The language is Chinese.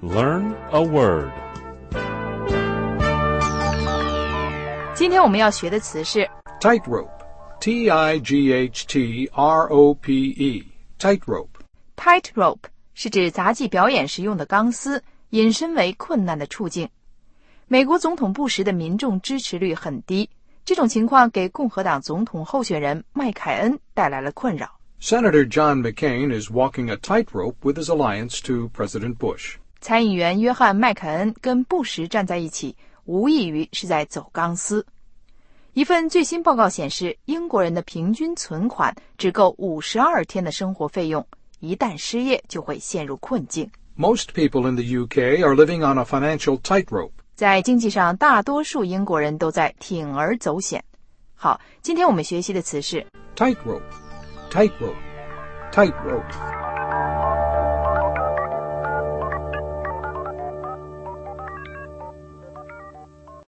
Learn a word. 今天我们要学的词是 Tightrope. T-I-G-H-T-R-O-P-E. Tightrope. tightrope 是指杂技表演时用的钢丝，引申为困难的处境。美国总统布什的民众支持率很低，这种情况给共和党总统候选人麦凯恩带来了困扰。 Senator John McCain is walking a tightrope with his alliance to President Bush. 参议员约翰麦凯恩跟布什站在一起，无异于是在走钢丝。一份最新报告显示，英国人的平均存款只够52天的生活费用，一旦失业就会陷入困境。 Most people in the UK are living on a financial tightrope. 在经济上，大多数英国人都在铤而走险。好，今天我们学习的词是 Tightrope. Tightrope. Tightrope.